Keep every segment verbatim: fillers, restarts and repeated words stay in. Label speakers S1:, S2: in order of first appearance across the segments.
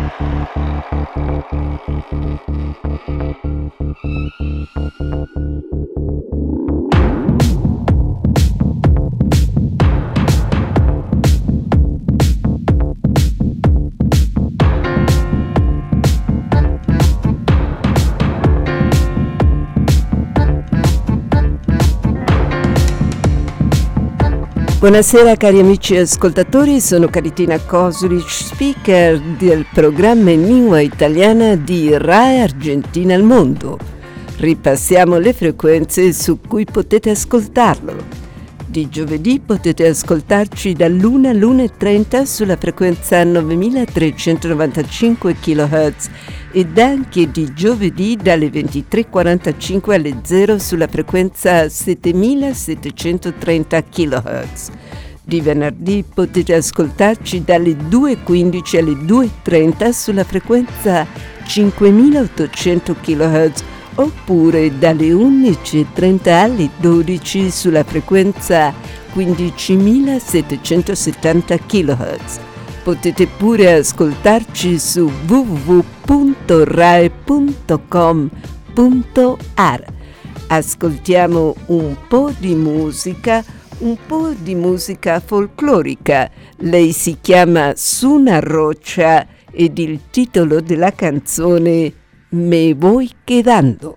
S1: Buonasera cari amici ascoltatori, sono Caritina Kosulic, speaker del programma in lingua italiana di Rai Argentina al Mondo. Ripassiamo le frequenze su cui potete ascoltarlo. Di giovedì potete ascoltarci dall'una all'una e trenta sulla frequenza novemilatrecentonovantacinque chilohertz ed anche di giovedì dalle ventitré e quarantacinque alle zero sulla frequenza settemilasettecentotrenta chilohertz. Di venerdì potete ascoltarci dalle due e quindici alle due e trenta sulla frequenza cinquemilaottocento chilohertz oppure dalle undici e trenta alle dodici sulla frequenza quindicimilasettecentosettanta chilohertz. Potete pure ascoltarci su w w w punto rai punto com punto a r. Ascoltiamo un po' di musica, un po' di musica folclorica. Lei si chiama Suna Rocha ed il titolo della canzone Me voy quedando.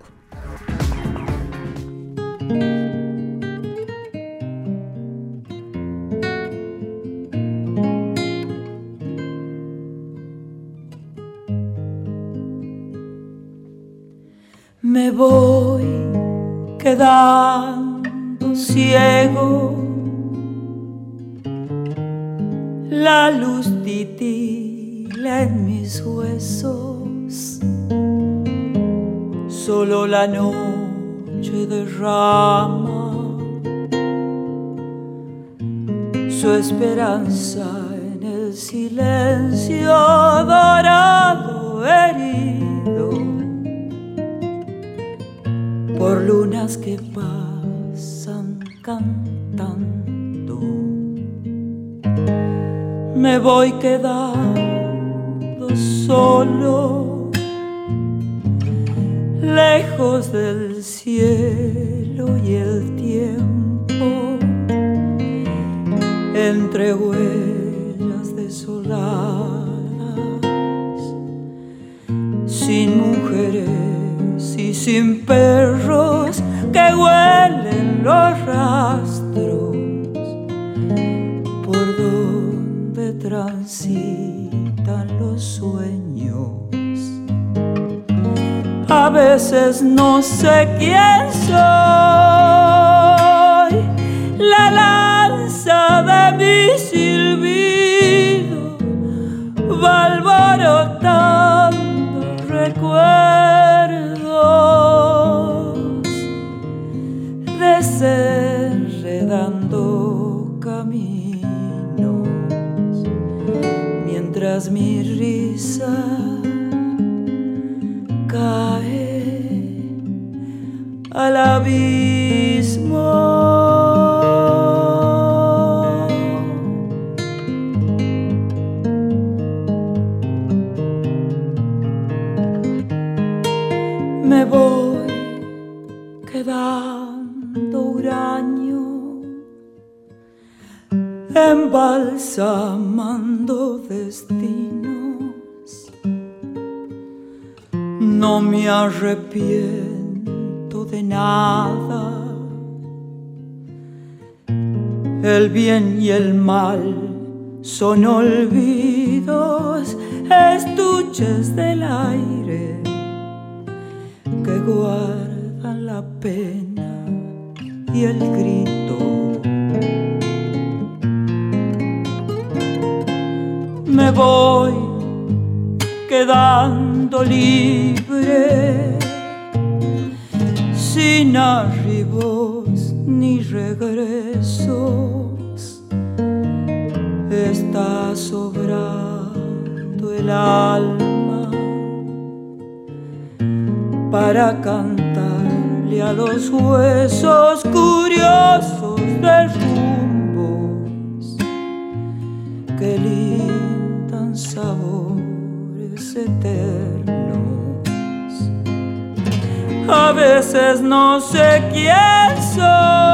S2: Me voy quedando ciego, la luz titila en mis huesos, solo la noche derrama su esperanza en el silencio dorado herido por lunas que pasan cantando. Me voy quedando solo, lejos del cielo y el tiempo, entre huellas desoladas, sin mujeres y sin perros que huelen los rastros por donde transitan los sueños. A veces no sé quién soy, la lanza de mi silbido va alborotando recuerdos, desenredando caminos, mientras mi risa cae al abismo. Me voy quedando huraño, embalsamando destinos. No me arrepiento de nada. El bien y el mal son olvidos, estuches del aire que guardan la pena y el grito. Me voy quedando libre, sin arribos ni regresos. Está sobrando el alma para cantarle a los huesos curiosos de rumbos que lindan sabores días eternos. A veces no sé quién soy,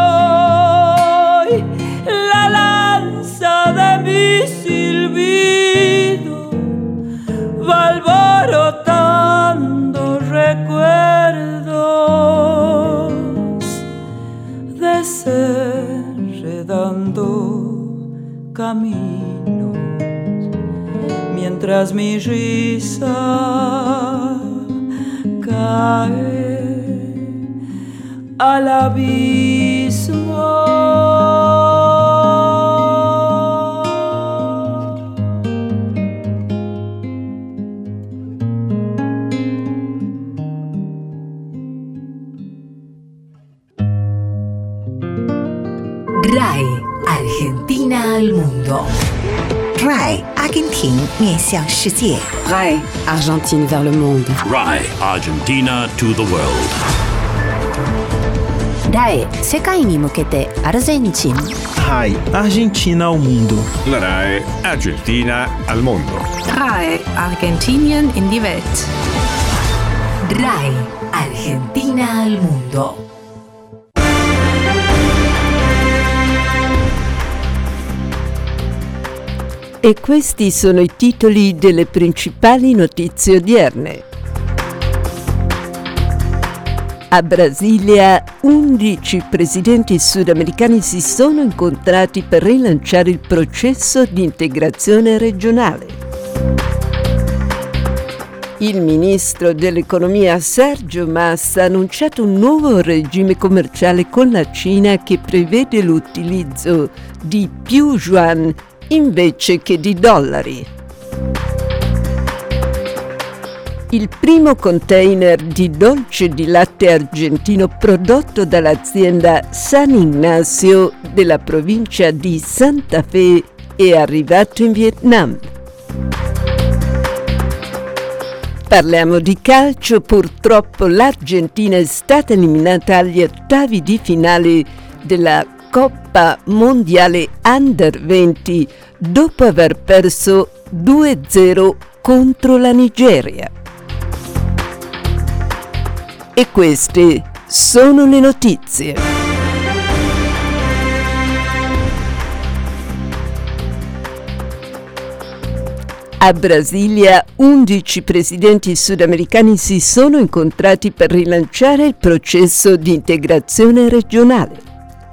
S2: la lanza de mi silbido va alborotando recuerdos, desenredando caminos, mientras mi risa cae al abismo.
S3: R A I Argentina al mundo.
S4: R A I Argentine 面向世界。
S5: R A I Argentine vers le monde.
S6: R A I Argentina to the world.
S7: R A I 世界に向けてアルゼンチン。
S8: R A I Argentina ao mundo.
S9: La R A I Argentina al mondo.
S10: R A I Argentinien in die Welt.
S3: R A I Argentina al mundo.
S1: E questi sono i titoli delle principali notizie odierne. A Brasilia, undici presidenti sudamericani si sono incontrati per rilanciare il processo di integrazione regionale. Il ministro dell'economia Sergio Massa ha annunciato un nuovo regime commerciale con la Cina che prevede l'utilizzo di più yuan invece che di dollari. Il primo container di dolce di latte argentino prodotto dall'azienda San Ignacio della provincia di Santa Fe è arrivato in Vietnam. Parliamo di calcio, purtroppo l'Argentina è stata eliminata agli ottavi di finale della Coppa Mondiale Under venti dopo aver perso due a zero contro la Nigeria. E queste sono le notizie. A Brasilia, undici presidenti sudamericani si sono incontrati per rilanciare il processo di integrazione regionale.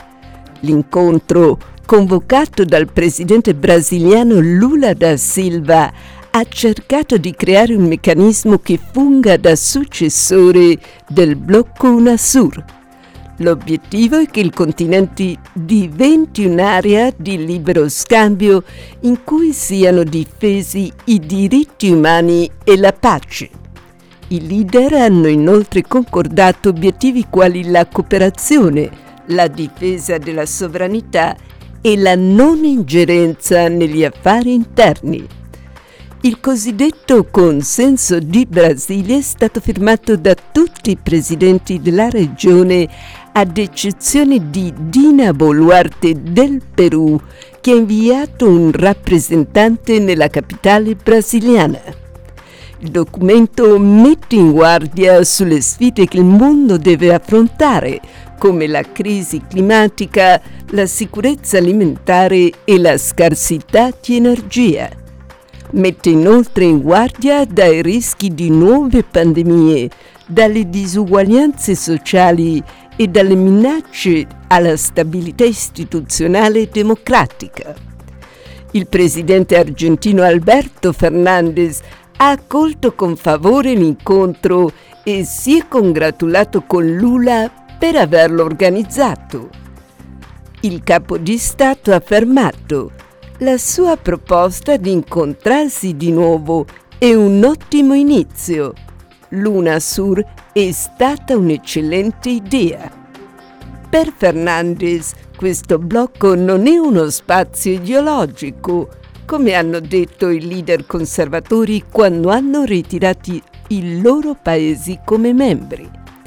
S1: L'incontro, convocato dal presidente brasiliano Lula da Silva, ha cercato di creare un meccanismo che funga da successore del blocco UNASUR. L'obiettivo è che il continente diventi un'area di libero scambio in cui siano difesi i diritti umani e la pace. I leader hanno inoltre concordato obiettivi quali la cooperazione, la difesa della sovranità e la non ingerenza negli affari interni. Il cosiddetto Consenso di Brasilia è stato firmato da tutti i presidenti della regione, ad eccezione di Dina Boluarte del Perù, che ha inviato un rappresentante nella capitale brasiliana. Il documento mette in guardia sulle sfide che il mondo deve affrontare, come la crisi climatica, la sicurezza alimentare e la scarsità di energia. Mette inoltre in guardia dai rischi di nuove pandemie, dalle disuguaglianze sociali e dalle minacce alla stabilità istituzionale e democratica. Il presidente argentino Alberto Fernández ha accolto con favore l'incontro e si è congratulato con Lula per averlo organizzato. Il capo di Stato ha affermato: la sua proposta di incontrarsi di nuovo è un ottimo inizio. L'UNASUR è stata un'eccellente idea. Per Fernández questo blocco non è uno spazio ideologico, come hanno detto i leader conservatori quando hanno ritirato i loro paesi come membri.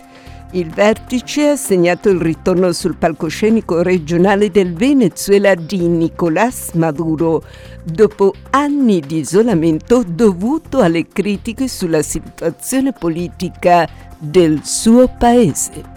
S1: Il vertice ha segnato il ritorno sul palcoscenico regionale del Venezuela di Nicolás Maduro, dopo anni di isolamento dovuto alle critiche sulla situazione politica del suo paese.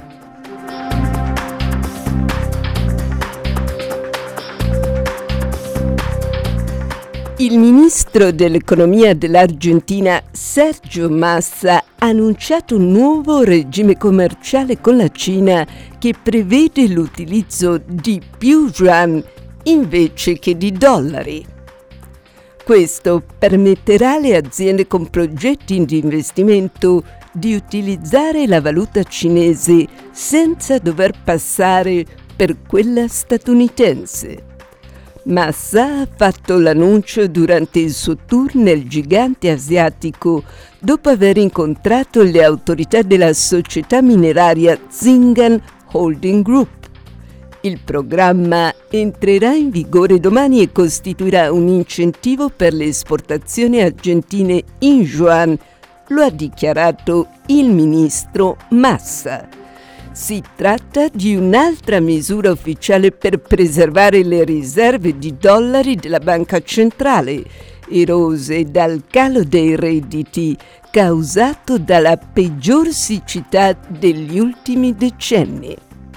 S1: Il ministro dell'economia dell'Argentina, Sergio Massa, ha annunciato un nuovo regime commerciale con la Cina che prevede l'utilizzo di più yuan invece che di dollari. Questo permetterà alle aziende con progetti di investimento di utilizzare la valuta cinese senza dover passare per quella statunitense. Massa ha fatto l'annuncio durante il suo tour nel gigante asiatico dopo aver incontrato le autorità della società mineraria Zingan Holding Group. Il programma entrerà in vigore domani e costituirà un incentivo per le esportazioni argentine in yuan, lo ha dichiarato il ministro Massa. Si tratta di un'altra misura ufficiale per preservare le riserve di dollari della banca centrale, erose dal calo dei redditi causato dalla peggior siccità degli ultimi decenni.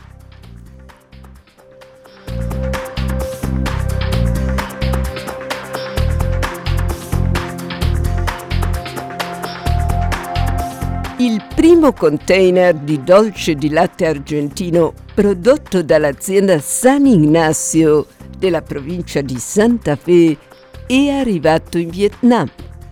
S1: Il primo container di dolce di latte argentino prodotto dall'azienda San Ignacio della provincia di Santa Fe è arrivato in Vietnam.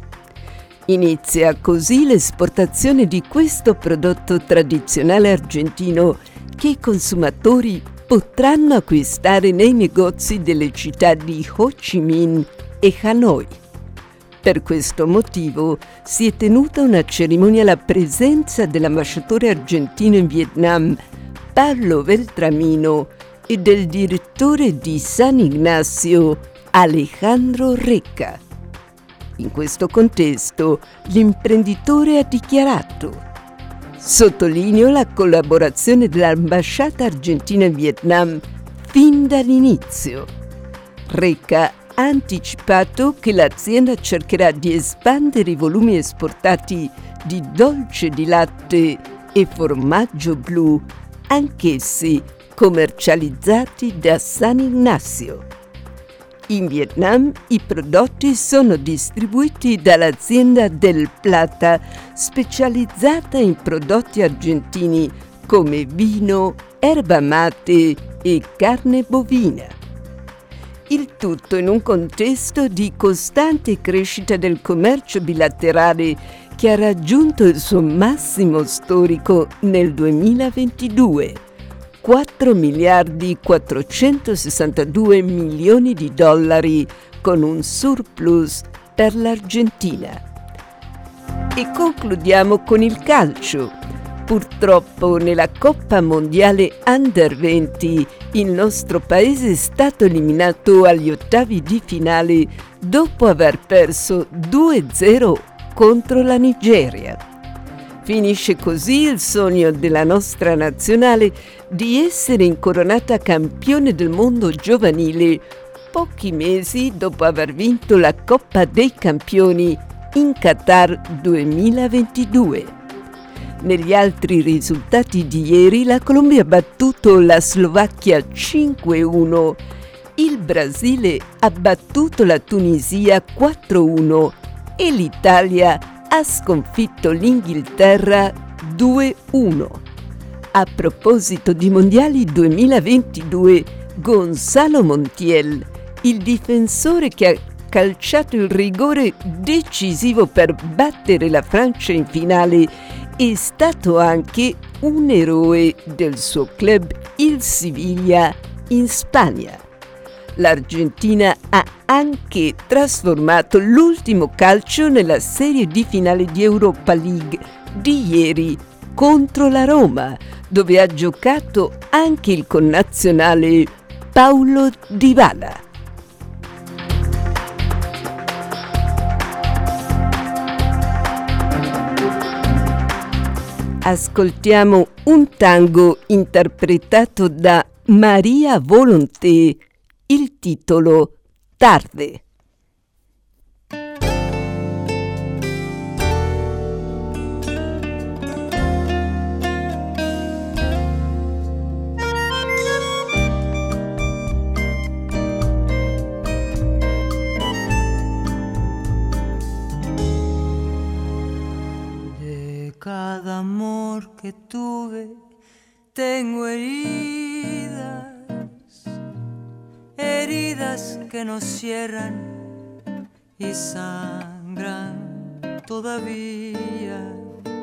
S1: Inizia così l'esportazione di questo prodotto tradizionale argentino che i consumatori potranno acquistare nei negozi delle città di Ho Chi Minh e Hanoi. Per questo motivo si è tenuta una cerimonia alla presenza dell'ambasciatore argentino in Vietnam, Pablo Beltramino, e del direttore di San Ignacio, Alejandro Recca. In questo contesto, l'imprenditore ha dichiarato: «Sottolineo la collaborazione dell'ambasciata argentina in Vietnam fin dall'inizio». Recca ha anticipato che l'azienda cercherà di espandere i volumi esportati di dolce di latte e formaggio blu, anch'essi commercializzati da San Ignacio. In Vietnam i prodotti sono distribuiti dall'azienda Del Plata, specializzata in prodotti argentini come vino, erba mate e carne bovina. Il tutto in un contesto di costante crescita del commercio bilaterale che ha raggiunto il suo massimo storico nel duemilaventidue, quattro miliardi quattrocentosessantadue milioni di dollari, con un surplus per l'Argentina. E concludiamo con il calcio. Purtroppo nella Coppa Mondiale Under venti il nostro paese è stato eliminato agli ottavi di finale dopo aver perso due a zero contro la Nigeria. Finisce così il sogno della nostra nazionale di essere incoronata campione del mondo giovanile pochi mesi dopo aver vinto la Coppa dei Campioni in Qatar duemilaventidue. Negli altri risultati di ieri la Colombia ha battuto la Slovacchia cinque a uno, il Brasile ha battuto la Tunisia quattro a uno e l'Italia ha sconfitto l'Inghilterra due a uno. A proposito di Mondiali duemilaventidue, Gonzalo Montiel, il difensore che ha calciato il rigore decisivo per battere la Francia in finale, è stato anche un eroe del suo club, il Siviglia, in Spagna. L'Argentina ha anche trasformato l'ultimo calcio nella serie di finale di Europa League di ieri contro la Roma, dove ha giocato anche il connazionale Paulo Dybala. ascoltiamo un tango interpretato da Maria Volonté, il titolo Tarde.
S2: Cada amor que tuve tengo heridas, heridas que no cierran y sangran todavía.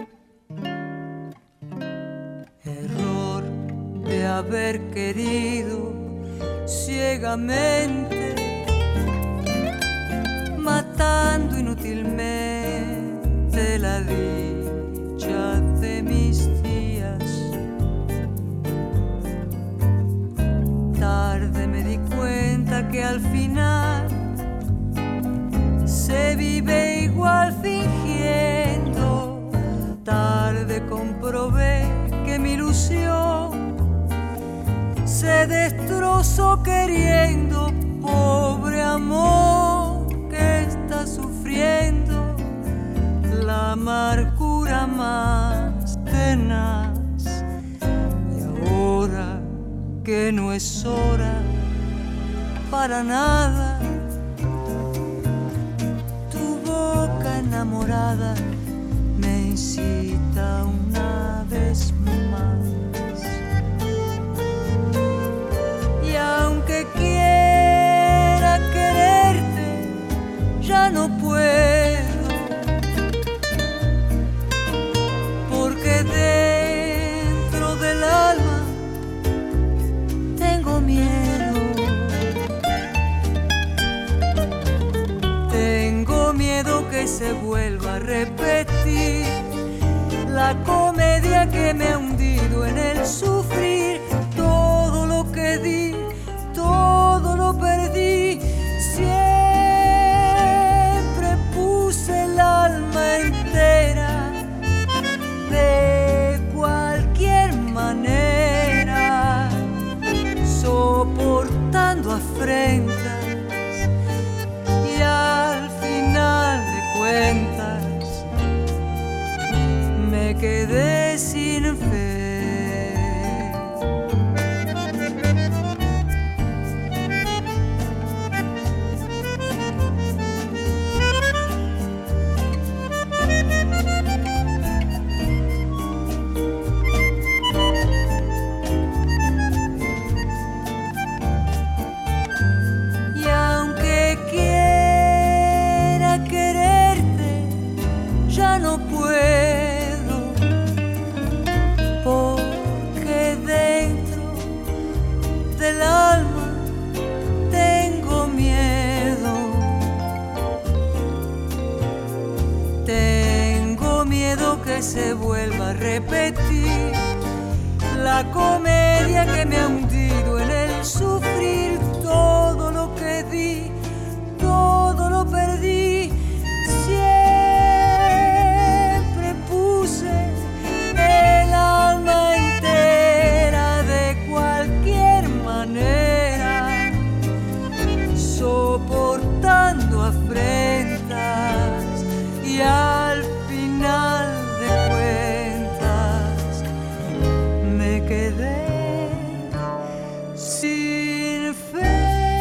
S2: Error de haber querido ciegamente, matando inútilmente la vida de mis días. Tarde me di cuenta que al final se vive igual fingiendo. Tarde comprobé que mi ilusión se destrozó queriendo. Pobre amor que está sufriendo la amargura más tenaz. Y ahora que no es hora para nada, tu boca enamorada me incita una vez más. Y aunque quiera quererte, ya no puedo. Dentro del alma tengo miedo, tengo miedo que se vuelva a repetir la comedia que me ha hundido en el sufrir. Todo lo que di, todo lo perdí. Siempre puse el alma entera de cualquier manera, soportando afrentas, y al final de cuentas me quedé sin fe. Se vuelva a repetir la comedia que me ha hundido en el sufrir. Todo lo que di, todo lo perdí. Siempre puse el alma entera de cualquier manera, soportando afrentas, y al final quedé sin fe.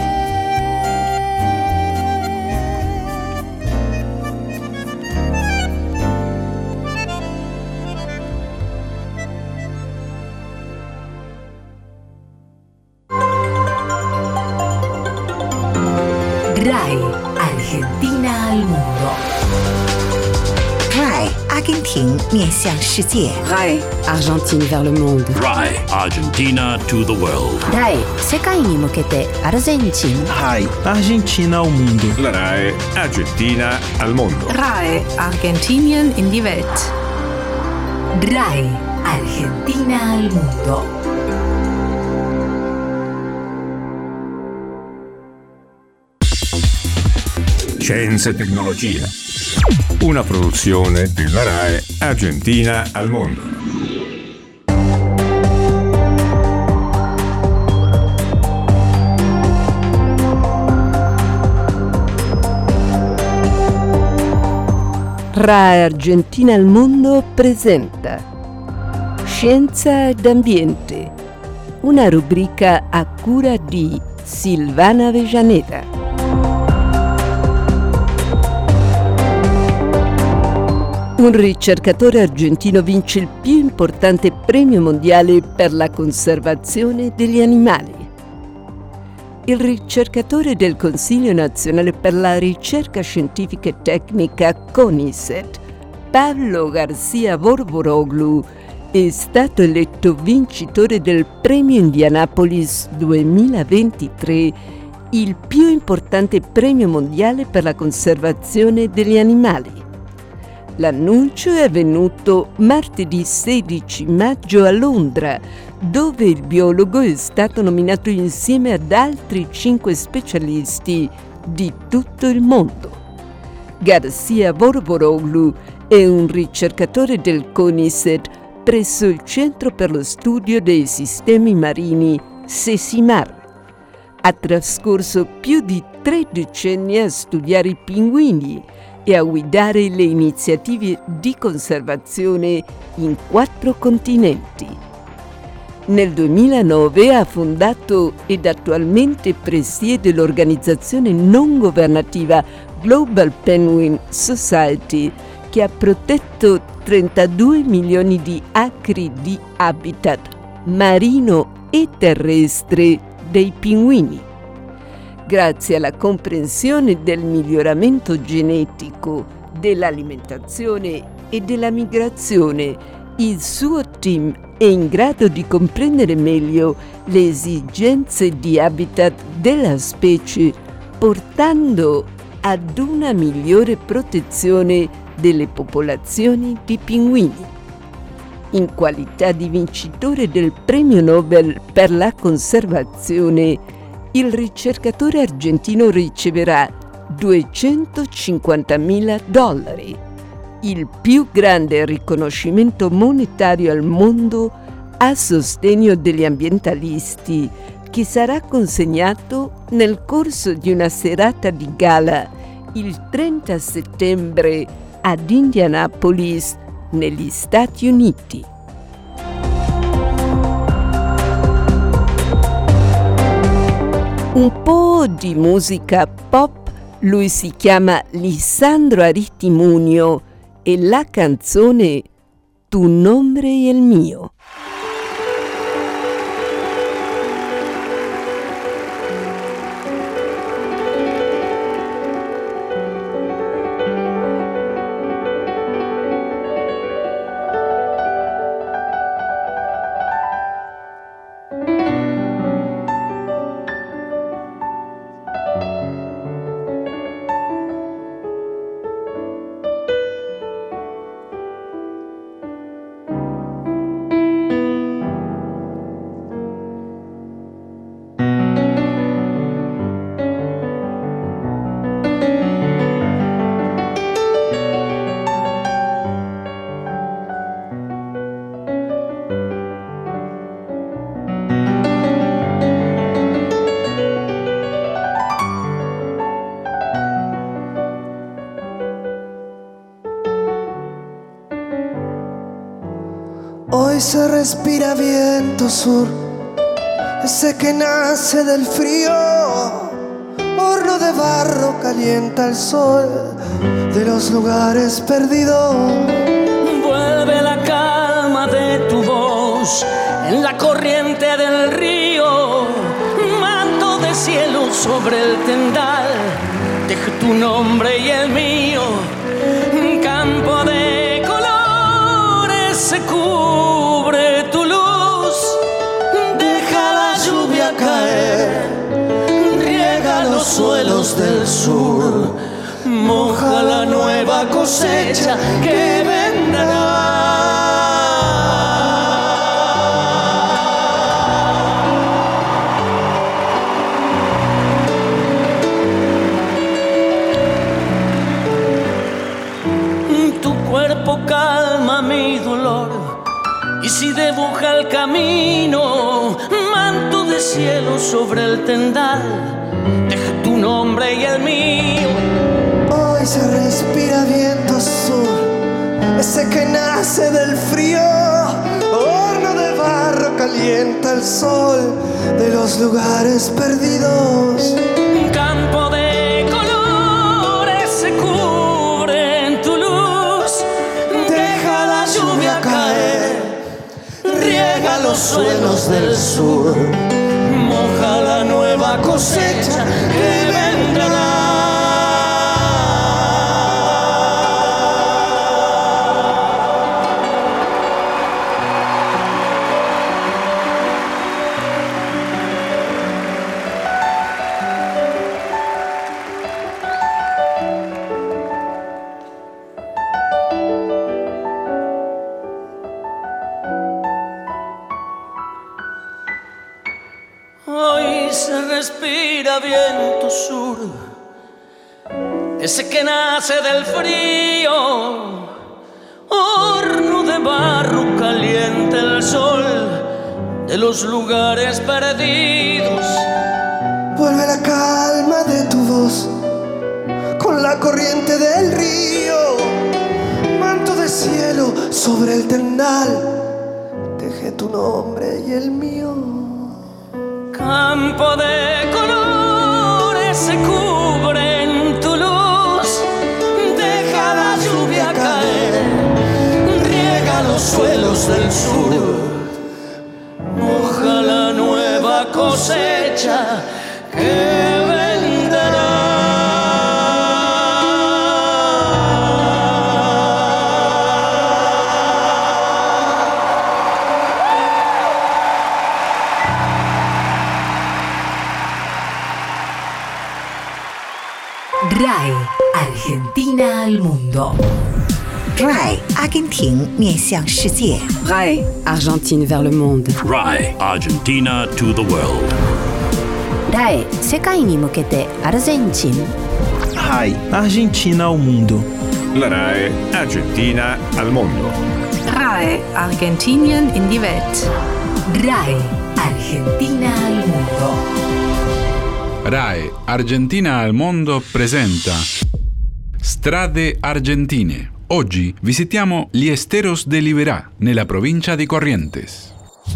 S3: RAI, Argentina al mundo.
S4: RAI, 阿根廷面向世界。
S5: RAI, Argentine vers le monde.
S6: RAI, Argentina to the world.
S7: RAI, 世界に向けてアルゼンチン。
S8: RAI, Argentina al mundo.
S9: La RAI, Argentina al mundo.
S10: RAI, Argentinien in die Welt.
S3: RAI, Argentina al mundo.
S9: Scienza e tecnologia. Una produzione della RAI Argentina al mondo.
S1: RAI Argentina al mondo presenta Scienza ed Ambiente, una rubrica a cura di Silvana Avellaneda. Un ricercatore argentino vince il più importante premio mondiale per la conservazione degli animali. Il ricercatore del Consiglio Nazionale per la Ricerca Scientifica e Tecnica CONICET, Pablo García Borboroglu, è stato eletto vincitore del Premio Indianapolis duemilaventitré, il più importante premio mondiale per la conservazione degli animali. L'annuncio è avvenuto martedì sedici maggio a Londra, dove il biologo è stato nominato insieme ad altri cinque specialisti di tutto il mondo. García Borboroglu è un ricercatore del CONICET presso il Centro per lo Studio dei Sistemi Marini SESIMAR. Ha trascorso più di tre decenni a studiare i pinguini e a guidare le iniziative di conservazione in quattro continenti. Nel duemilanove ha fondato ed attualmente presiede l'organizzazione non governativa Global Penguin Society, che ha protetto trentadue milioni di acri di habitat marino e terrestre dei pinguini. Grazie alla comprensione del miglioramento genetico, dell'alimentazione e della migrazione, il suo team è in grado di comprendere meglio le esigenze di habitat della specie, portando ad una migliore protezione delle popolazioni di pinguini. In qualità di vincitore del Premio Nobel per la conservazione, il ricercatore argentino riceverà duecentocinquantamila dollari, il più grande riconoscimento monetario al mondo a sostegno degli ambientalisti, che sarà consegnato nel corso di una serata di gala il trenta settembre ad Indianapolis, negli Stati Uniti. Un po' di musica pop, lui si chiama Lisandro Aritimunio e la canzone Tu nombre y el mío.
S11: Hoy se respira viento sur, ese que nace del frío. Horno de barro calienta el sol de los lugares perdidos.
S12: Vuelve la calma de tu voz en la corriente del río. Manto de cielo sobre el tendal, deja tu nombre y el mío. Campo de colores se cubre tu luz. Deja la lluvia caer, riega los suelos del sur, moja la nueva cosecha que vendrá. cuerpo calma mi dolor. Y si dibuja el camino, manto de cielo sobre el tendal, deja tu nombre y el mío.
S11: Hoy se respira viento sur, ese que nace del frío. Horno de barro calienta el sol de los lugares perdidos.
S12: Un campo de colores se cubre en tu luz.
S11: Deja la lluvia caer, riega los suelos del sur, moja la nueva cosecha que vendrá.
S12: Respira viento sur, ese que nace del frío. Horno de barro caliente el sol de los lugares perdidos.
S11: Vuelve la calma de tu voz con la corriente del río. Manto de cielo sobre el tendal, dejé tu nombre y el mío.
S12: Campo de colores se cubre en tu luz. Deja la lluvia caer, riega los suelos del sur, moja la nueva cosecha que vendrá.
S3: RAI Argentina al mundo.
S4: RAI Argentina 面向世界。
S5: RAI Argentine vers le monde.
S6: RAI Argentina to the world.
S7: RAI 世界に向けてアルゼンチン。
S8: RAI Argentina al mundo.
S9: La RAI Argentina al mondo.
S10: RAI Argentinien in die Welt.
S3: RAI Argentina al mundo.
S13: RAI Argentina al mondo presenta Strade Argentine. Oggi visitiamo gli Esteros de Liberá, nella provincia di Corrientes.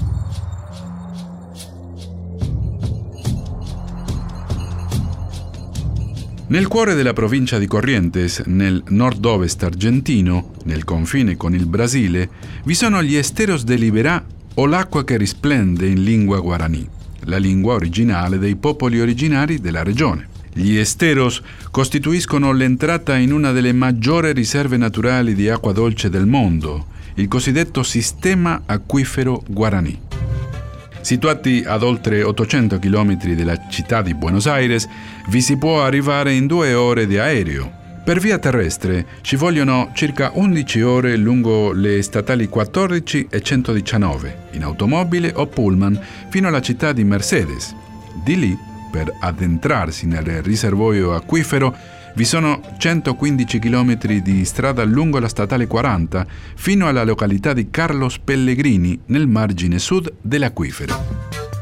S13: Nel cuore della provincia di Corrientes, nel nord-ovest argentino, nel confine con il Brasile, vi sono gli Esteros de Liberá, o l'acqua che risplende in lingua guaraní, la lingua originale dei popoli originari della regione. Gli esteros costituiscono l'entrata in una delle maggiori riserve naturali di acqua dolce del mondo, il cosiddetto sistema acquifero guaraní. Situati ad oltre ottocento chilometri dalla città di Buenos Aires, vi si può arrivare in due ore di aereo. Per via terrestre ci vogliono circa undici ore lungo le statali quattordici e centodiciannove, in automobile o pullman fino alla città di Mercedes. Di lì, per addentrarsi nel riservorio acquifero, vi sono centoquindici chilometri di strada lungo la statale quaranta fino alla località di Carlos Pellegrini nel margine sud dell'acquifero.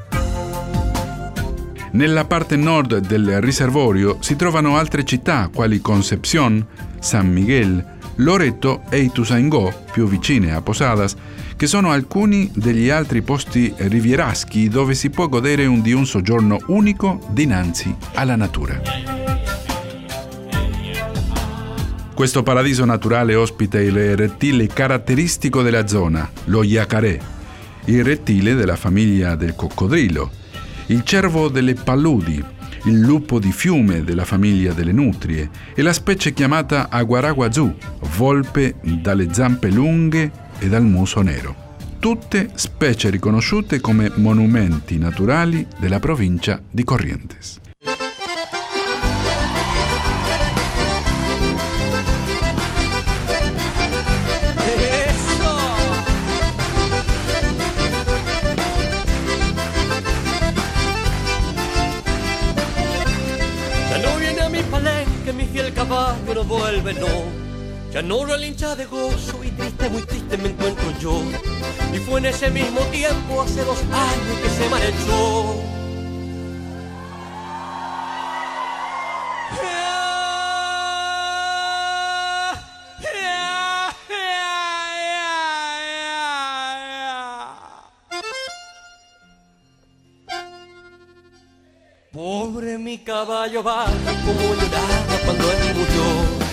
S13: Nella parte nord del riservorio si trovano altre città quali Concepción, San Miguel, Loreto e Ituzaingó, più vicine a Posadas, che sono alcuni degli altri posti rivieraschi dove si può godere un, di un soggiorno unico dinanzi alla natura. Questo paradiso naturale ospita il rettile caratteristico della zona, lo yacaré, il rettile della famiglia del coccodrillo, il cervo delle paludi, il lupo di fiume della famiglia delle nutrie e la specie chiamata aguaraguazú, volpe dalle zampe lunghe e dal muso nero. Tutte specie riconosciute come monumenti naturali della provincia di Corrientes.
S2: No vuelve, no,
S14: Ya no relincha de gozo y triste, muy triste me encuentro yo. Y fue en ese mismo tiempo, hace dos años, que se marchó. Pobre mi caballo va, como lloraba cuando él murió.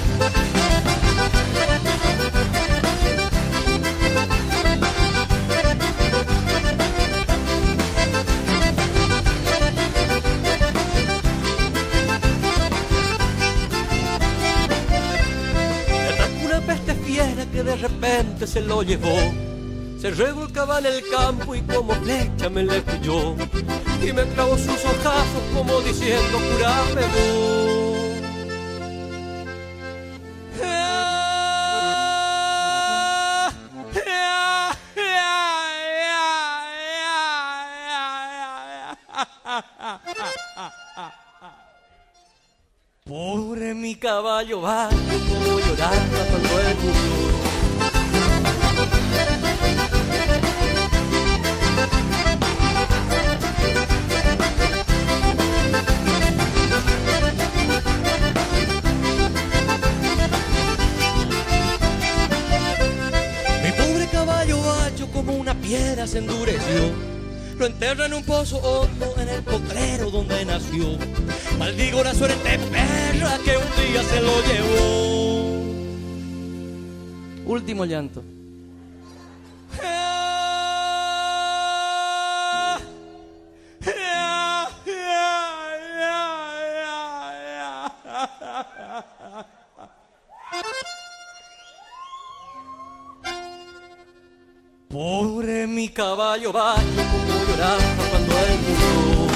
S14: Le atacó una peste fiera que de repente se lo llevó. Se revolcaba en el campo y como flecha me le pilló. Y me clavó sus ojazos como diciendo, curame vos. Pobre mi caballo va, como lloraba cuando él murió. Como una piedra se endureció, lo enterra en un pozo hondo en el potrero donde nació. Maldigo la suerte perra que un día se lo llevó. Último llanto. Pobre mi caballo bayo, como lloraba cuando él murió.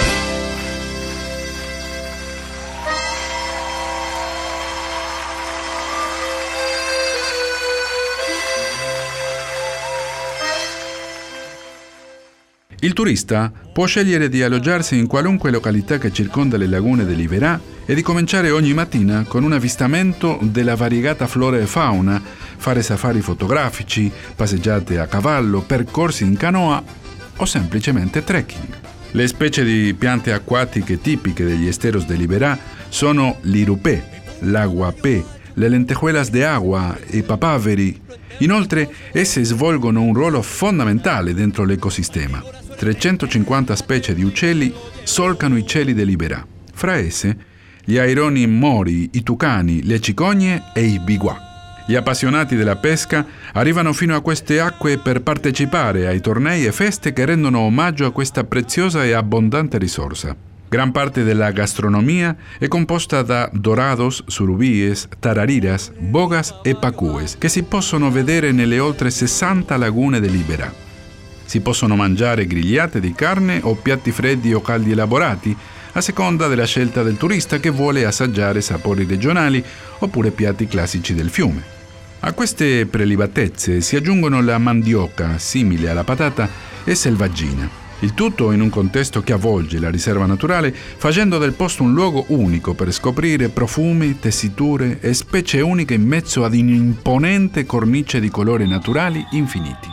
S13: Il turista può scegliere di alloggiarsi in qualunque località che circonda le lagune di Liberá e di cominciare ogni mattina con un avvistamento della variegata flora e fauna, fare safari fotografici, passeggiate a cavallo, percorsi in canoa o semplicemente trekking. Le specie di piante acquatiche tipiche degli esteros de Liberá sono l'irupé, l'aguapé, le lentejuelas de agua e i papaveri. Inoltre, esse svolgono un ruolo fondamentale dentro l'ecosistema. trecentocinquanta specie di uccelli solcano i cieli di Liberá. Fra esse, gli aironi mori, i tucani, le cicogne e i biguà. Gli appassionati della pesca arrivano fino a queste acque per partecipare ai tornei e feste che rendono omaggio a questa preziosa e abbondante risorsa. Gran parte della gastronomia è composta da dorados, surubíes, tarariras, bogas e pacúes che si possono vedere nelle oltre sessanta lagune di Liberá. Si possono mangiare grigliate di carne o piatti freddi o caldi elaborati, a seconda della scelta del turista che vuole assaggiare sapori regionali oppure piatti classici del fiume. A queste prelibatezze si aggiungono la mandioca, simile alla patata, e selvaggina. Il tutto in un contesto che avvolge la riserva naturale, facendo del posto un luogo unico per scoprire profumi, tessiture e specie uniche in mezzo ad un'imponente cornice di colori naturali infiniti.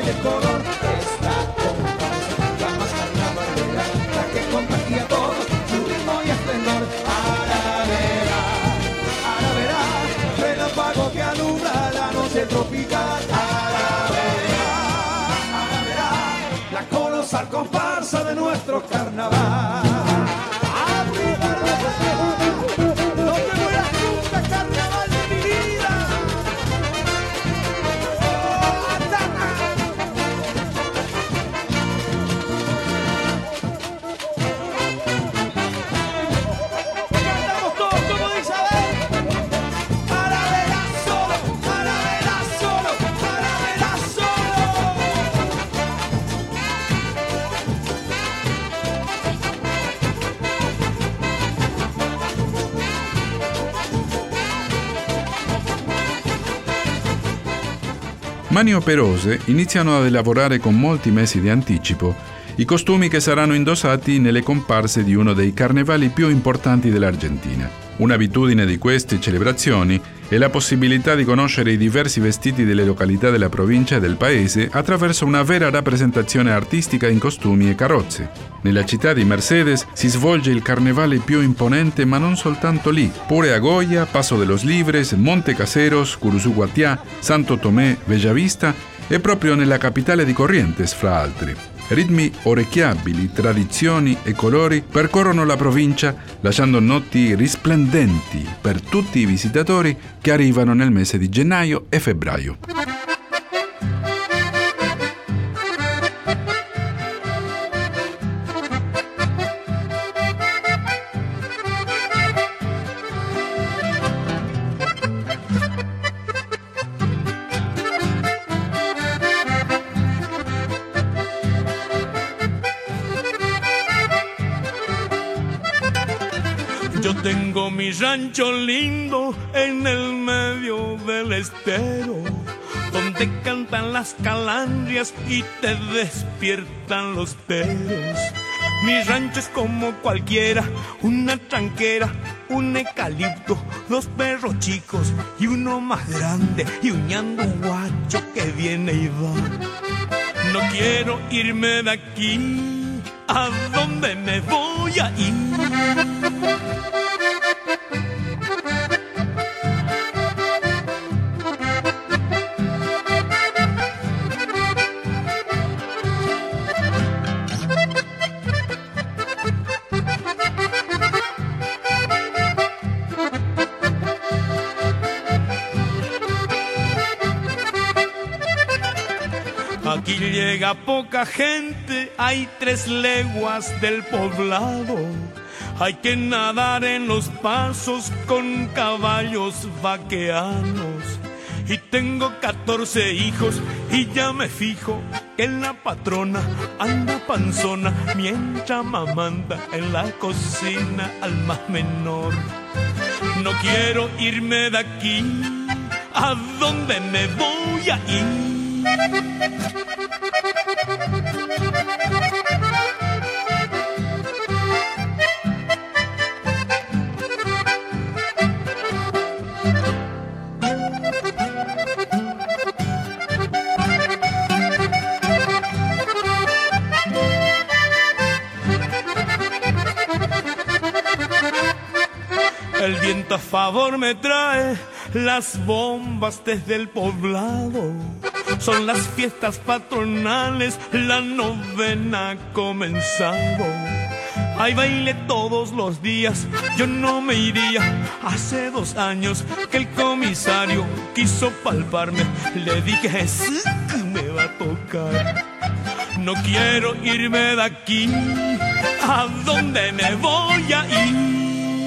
S15: de color. Esta comparsa, la más carnavalera, la que contagia todo su ritmo y esplendor. Aravera, aravera, relámpago que alumbra la noche tropical. Aravera, aravera, la colosal comparsa de nuestro carnaval.
S13: Mani operose iniziano a lavorare con molti mesi di anticipo i costumi che saranno indossati nelle comparse di uno dei carnevali più importanti dell'Argentina. Un'abitudine di queste celebrazioni è la possibilità di conoscere i diversi vestiti delle località della provincia e del paese attraverso una vera rappresentazione artistica in costumi e carrozze. Nella città di Mercedes si svolge il carnevale più imponente, ma non soltanto lì. Pure a Goya, Paso de los Libres, Monte Caseros, Curuzú Guatiá, Santo Tomé, Bellavista e proprio nella capitale di Corrientes, fra altri. Ritmi orecchiabili, tradizioni e colori percorrono la provincia lasciando noti risplendenti per tutti i visitatori che arrivano nel mese di gennaio e febbraio.
S12: Yo tengo mi rancho lindo en el medio del estero, donde cantan las calandrias y te despiertan los teros. Mi rancho es como cualquiera, una tranquera, un eucalipto, dos perros chicos y uno más grande y un ñando guacho que viene y va. No quiero irme de aquí, ¿a dónde me voy a ir? Aquí llega poca gente, hay tres leguas del poblado. Hay que nadar en los pasos con caballos vaqueanos. Y tengo catorce hijos y ya me fijo que la patrona anda panzona mientras mamanda en la cocina al más menor. No quiero irme de aquí, ¿a dónde me voy a ir? El viento a favor me trae las bombas desde el poblado. Son las fiestas patronales, la novena ha comenzado. Hay baile todos los días, yo no me iría. Hace dos años que el comisario quiso palparme, le dije sí que me va a tocar. No quiero irme de aquí, ¿a dónde me voy a ir?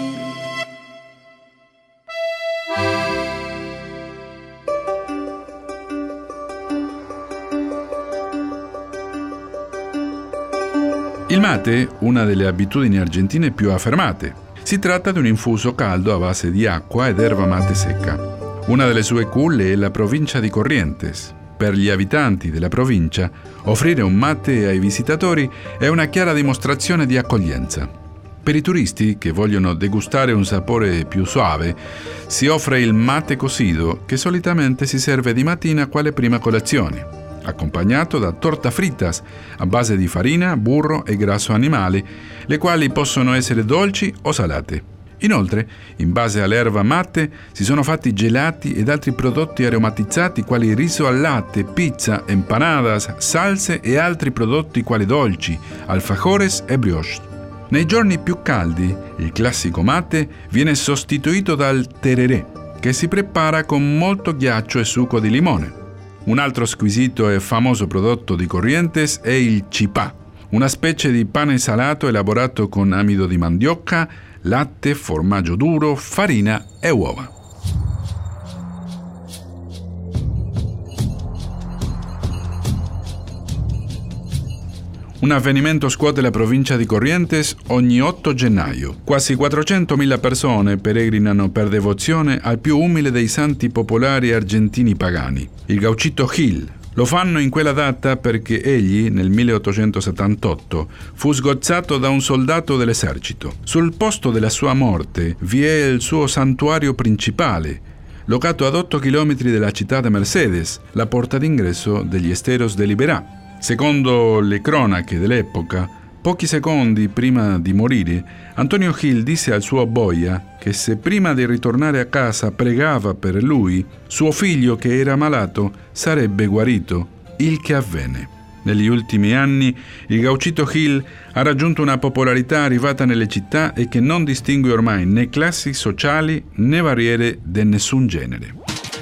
S13: Il mate, una delle abitudini argentine più affermate. Si tratta di un infuso caldo a base di acqua ed erba mate secca. Una delle sue culle è la provincia di Corrientes. Per gli abitanti della provincia, offrire un mate ai visitatori è una chiara dimostrazione di accoglienza. Per i turisti che vogliono degustare un sapore più suave, si offre il mate cocido, che solitamente si serve di mattina quale prima colazione. accompagnato da torta fritas a base di farina, burro e grasso animale, le quali possono essere dolci o salate. Inoltre, in base all'erba mate, si sono fatti gelati ed altri prodotti aromatizzati quali riso al latte, pizza, empanadas, salse e altri prodotti quali dolci, alfajores e brioche. Nei giorni più caldi, il classico mate viene sostituito dal tereré, che si prepara con molto ghiaccio e succo di limone. Un altro squisito e famoso prodotto di Corrientes è il chipá, una specie di pane salato elaborato con amido di mandioca, latte, formaggio duro, farina e uova. Un avvenimento scuote la provincia di Corrientes ogni otto gennaio. Quasi quattrocentomila persone peregrinano per devozione al più umile dei santi popolari argentini pagani, il Gauchito Gil. Lo fanno in quella data perché egli, nel milleottocentosettantotto, fu sgozzato da un soldato dell'esercito. Sul posto della sua morte vi è il suo santuario principale, locato ad otto chilometri dalla città di Mercedes, la porta d'ingresso degli Esteros de Liberá. Secondo le cronache dell'epoca, pochi secondi prima di morire, Antonio Gil disse al suo boia che se prima di ritornare a casa pregava per lui, suo figlio che era malato sarebbe guarito, il che avvenne. Negli ultimi anni il Gauchito Gil ha raggiunto una popolarità arrivata nelle città e che non distingue ormai né classi sociali né barriere di nessun genere.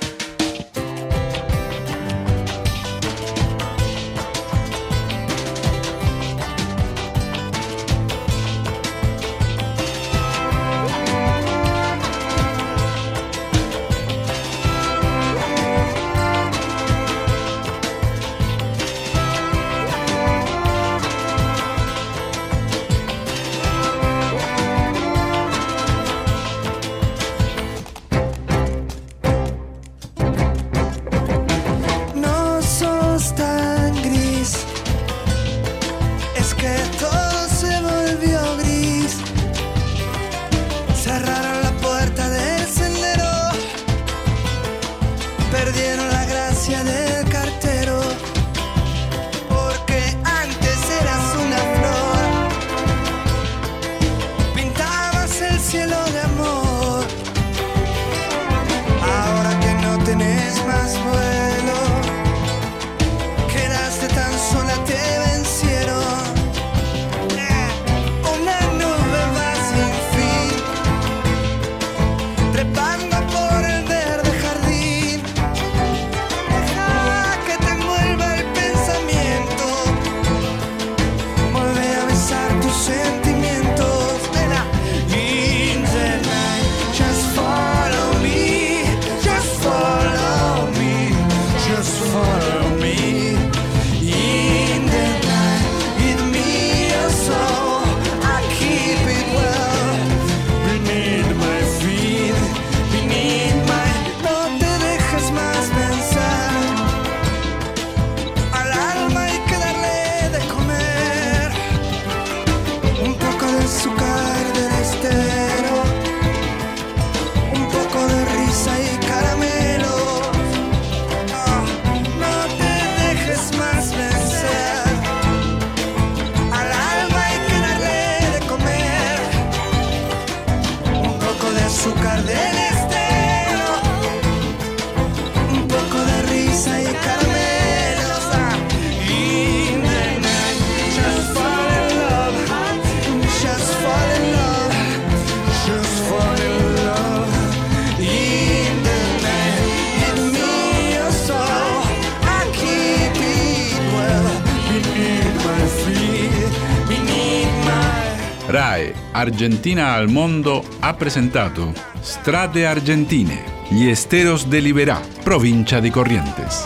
S13: RAI Argentina al mondo ha presentato Strade Argentine, gli Esteros de Liberá, provincia di Corrientes.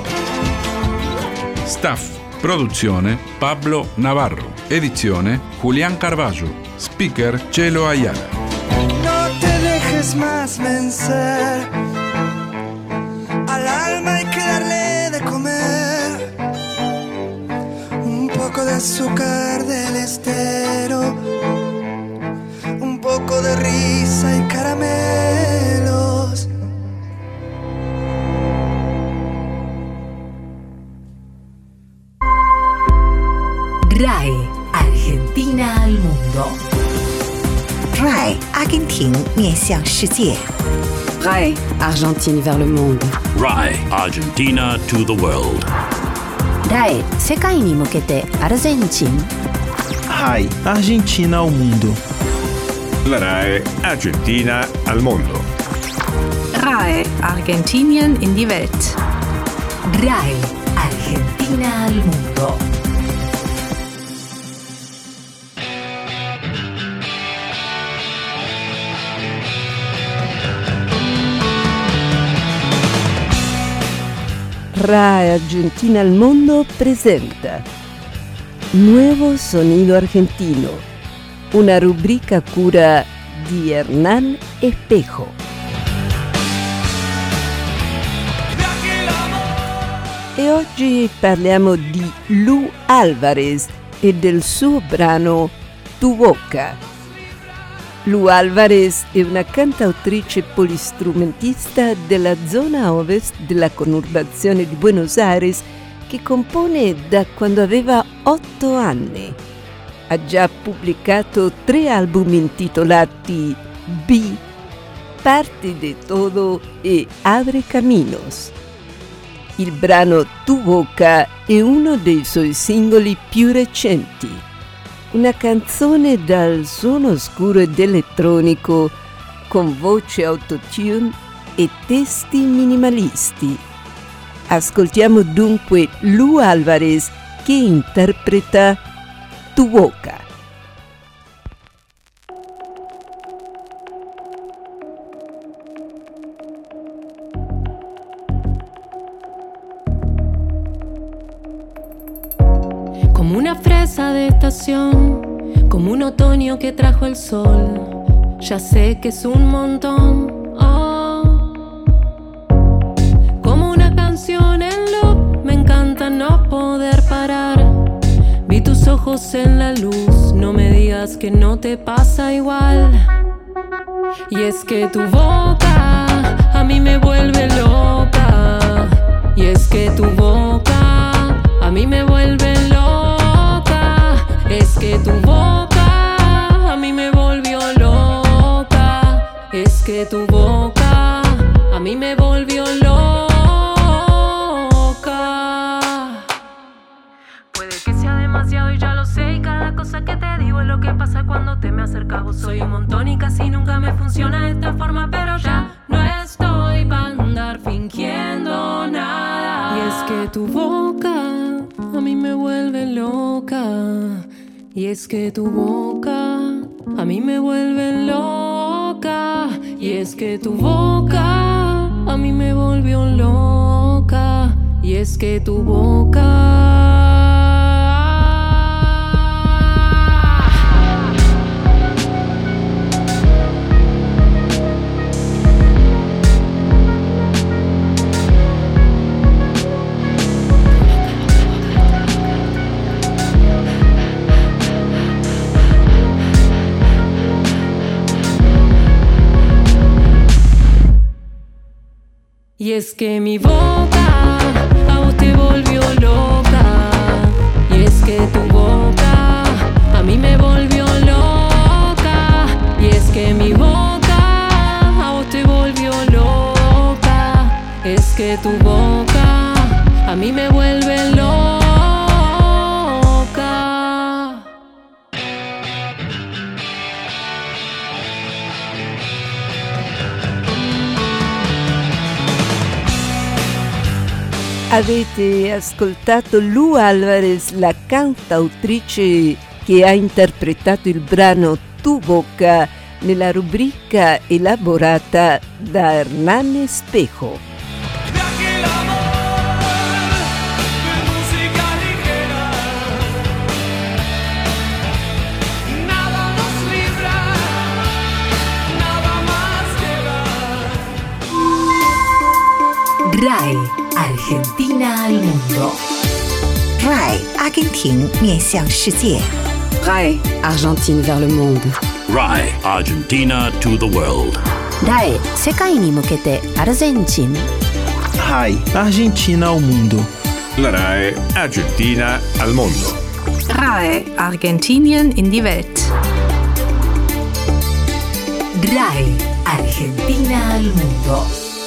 S13: Staff, produzione Pablo Navarro, edizione Julián Carballo, speaker Chelo Ayala.
S11: No te dejes más vencer, al alma hay que darle de comer un poco de azúcar del estero, un poco de risa y caramelos.
S3: mundo.
S4: R A I Argentin 面向世界。
S5: R A I Argentine vers le monde.
S6: R A I Argentina to the world.
S7: R A I 世界に向けてアルゼンチン。
S8: R A I Argentina ao mundo.
S9: La R A E Argentina al mondo.
S10: R A I Argentinien in die Welt.
S3: R A I Argentina al mundo.
S1: R A I Argentina al mundo presenta Nuevo Sonido Argentino, una rubrica a cura di Hernán Espejo. E oggi parliamo di Lu Álvarez e del suo brano Tu Boca. Lu Álvarez è una cantautrice polistrumentista della zona ovest della conurbazione di Buenos Aires che compone da quando aveva otto anni. Ha già pubblicato tre album intitolati B, Parte de Todo e Abre Caminos. Il brano Tu Boca è uno dei suoi singoli più recenti. Una canzone dal suono scuro ed elettronico, con voce autotune e testi minimalisti. Ascoltiamo dunque Lu Álvarez che interpreta Tu Boca.
S16: Como una fresa de estación, como un otoño que trajo el sol, ya sé que es un montón. Oh. Como una canción en loop, me encanta no poder parar. Vi tus ojos en la luz, no me digas que no te pasa igual. Y es que tu boca a mí me vuelve loca. Y es que tu boca a mí me vuelve loca. Es que tu boca a mí me volvió loca. Es que tu boca a mí me volvió loca. Puede que sea demasiado y ya lo sé, y cada cosa que te digo es lo que pasa cuando te me acercas. Vos soy un montón y casi nunca me funciona de esta forma, pero ya no estoy para andar fingiendo nada. Y es que tu boca a mí me vuelve loca. Y es que tu boca a mí me vuelve loca. Y es que tu boca a mí me volvió loca. Y es que tu boca. Y es que mi boca a vos te volvió loca. Y es que tu boca a mí me volvió loca. Y es que mi boca a vos te volvió loca. Es que tu boca a mí me vuelve loca.
S1: Avete ascoltato Lu Álvarez, la cantautrice che ha interpretato il brano Tu Boca nella rubrica elaborata da Hernán Espejo.
S3: R A I Argentina al mundo.
S4: R A I Argentin 面向世界。
S5: R A I Argentine vers le monde.
S6: R A I Argentina to the world.
S7: R A I 世界に向けてアルゼンチン。
S8: R A I Argentina ao mundo.
S9: La R A E Argentina al mondo.
S10: R A I Argentinien in die Welt.
S3: RAI Argentina al mundo.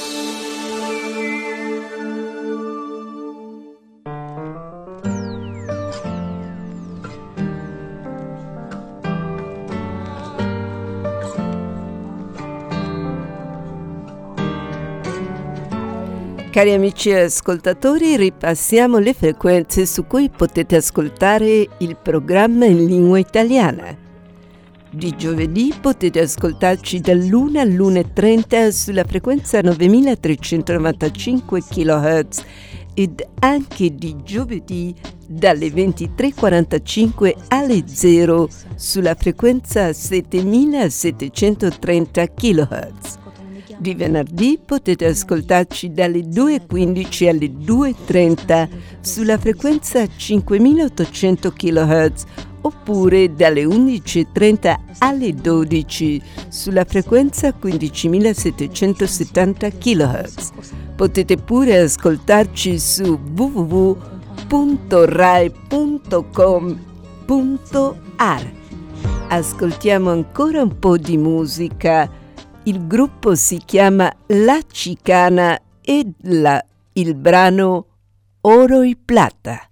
S1: Cari amici ascoltatori, ripassiamo le frequenze su cui potete ascoltare il programma in lingua italiana. Di giovedì potete ascoltarci dall'una all'una e trenta sulla frequenza novemilatrecentonovantacinque chilohertz ed anche di giovedì dalle ventitré e quarantacinque alle zero sulla frequenza settemilasettecentotrenta chilohertz. Di venerdì potete ascoltarci dalle due e quindici alle due e trenta sulla frequenza cinquemilaottocento chilohertz oppure dalle undici e trenta alle dodici sulla frequenza quindicimilasettecentosettanta chilohertz. Potete pure ascoltarci su w w w punto rai punto com punto a r. Ascoltiamo ancora un po' di musica. Il gruppo si chiama La Chicana e la, il brano Oro y Plata.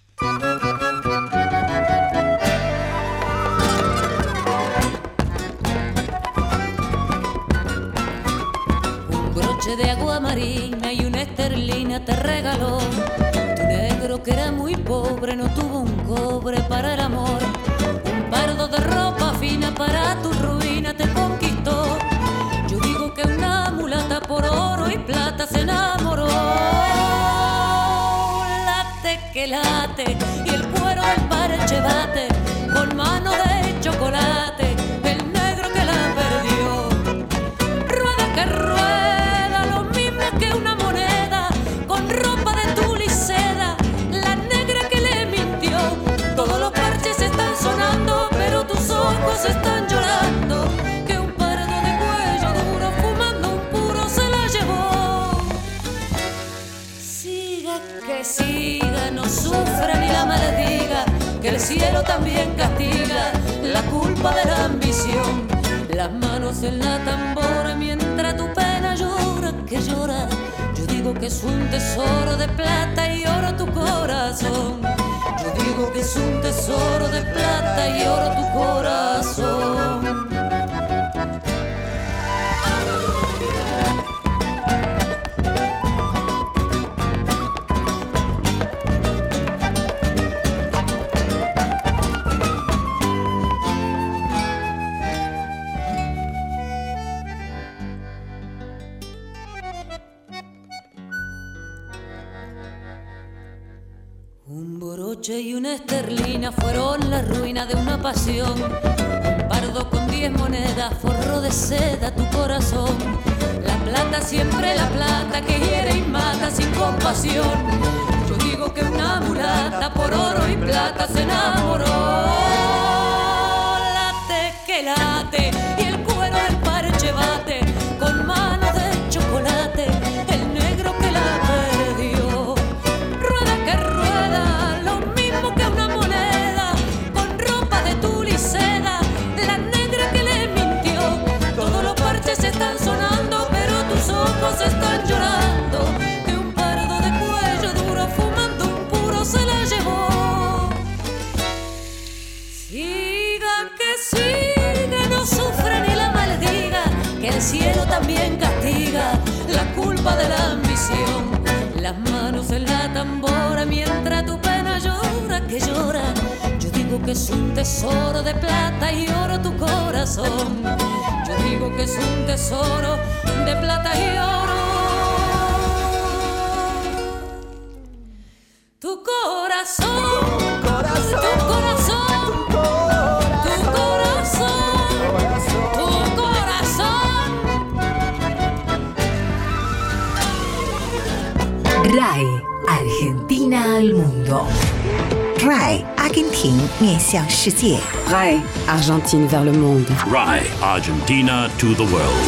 S17: Un broche de agua marina y una esterlina te regaló. Tu negro que era muy pobre no tuvo un cobre para el amor. Un pardo de ropa fina para tu ruina te conquistó. Yo digo que una mulata por oro y plata se enamoró. Late que late y el cuero del parche bate con mano de chocolate el negro que la perdió. Rueda que rueda lo mismo que una moneda con ropa de tul y seda, la negra que le mintió. Todos los parches están sonando pero tus ojos están llorando. Que siga, no sufra ni la maldiga, que el cielo también castiga la culpa de la ambición. Las manos en la tambora mientras tu pena llora, que llora. Yo digo que es un tesoro de plata y oro tu corazón. Yo digo que es un tesoro de plata y oro tu corazón. Y una esterlina fueron la ruina de una pasión. Un pardo con diez monedas forró de seda tu corazón. La plata, siempre la plata, que hiere y mata sin compasión. Yo digo que una mulata por oro y plata se enamoró. Late que late y el cuero del parche bate con manos de chocolate el negro que la perdió. Rueda que rueda se están sonando, pero tus ojos están llorando. Que un pardo de cuello duro fumando un puro se la llevó. Siga que siga, no sufre ni la maldiga, que el cielo también castiga la culpa de la ambición. Las manos en la tambora mientras tu pena llora, que llora. Yo digo que es un tesoro de plata y oro tu corazón. Yo digo que es un tesoro de plata y oro tu corazón, tu corazón, tu corazón, tu corazón, tu corazón.
S3: RAI Argentina al mundo.
S4: RAI Argentina 面向世界。
S5: RAI Argentine vers le monde.
S6: RAI Argentina to the world.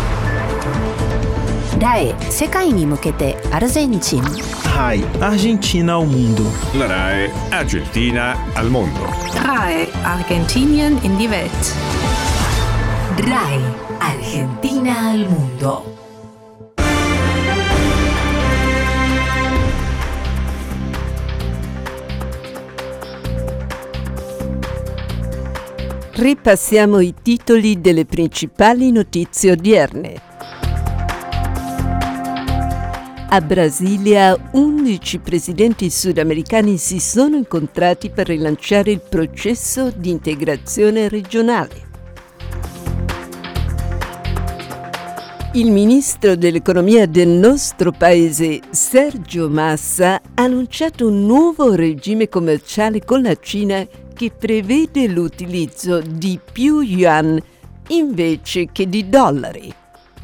S7: RAI 世界に向けてアルゼンチン。
S8: RAI Argentina ao mundo.
S9: La RAI Argentina al mundo.
S10: RAI Argentinien in die Welt.
S3: RAI Argentina al mundo.
S1: Ripassiamo i titoli delle principali notizie odierne. A Brasilia, undici presidenti sudamericani si sono incontrati per rilanciare il processo di integrazione regionale. Il ministro dell'economia del nostro paese, Sergio Massa, ha annunciato un nuovo regime commerciale con la Cina che prevede l'utilizzo di più yuan invece che di dollari.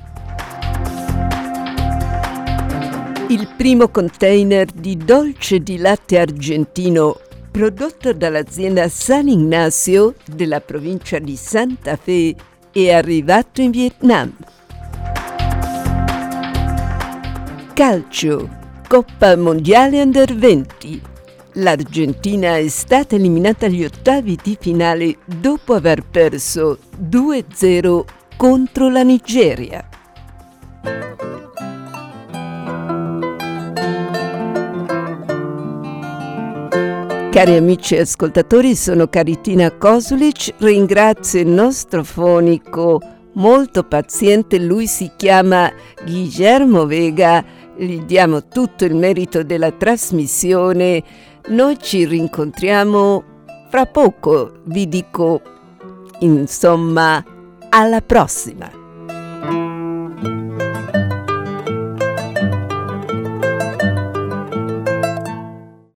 S1: Il primo container di dolce di latte argentino prodotto dall'azienda San Ignacio della provincia di Santa Fe è arrivato in Vietnam. Calcio, Coppa Mondiale Under venti. L'Argentina è stata eliminata agli ottavi di finale dopo aver perso due a zero contro la Nigeria. Cari amici e ascoltatori, sono Caritina Kosulic, ringrazio il nostro fonico molto paziente, lui si chiama Guillermo Vega, gli diamo tutto il merito della trasmissione. Noi ci rincontriamo fra poco, vi dico insomma alla prossima.